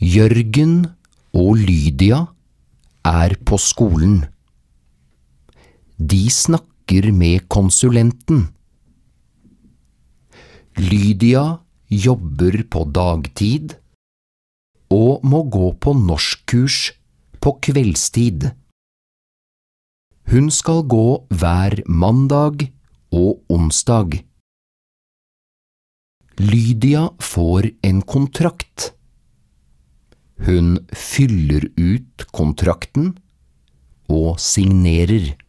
Jørgen og Lydia er på skolen. De snakker med konsulenten. Lydia jobber på dagtid og må gå på norskkurs på kveldstid. Hun skal gå hver mandag og onsdag. Lydia får en kontrakt. Hun fyller ut kontrakten og signerer.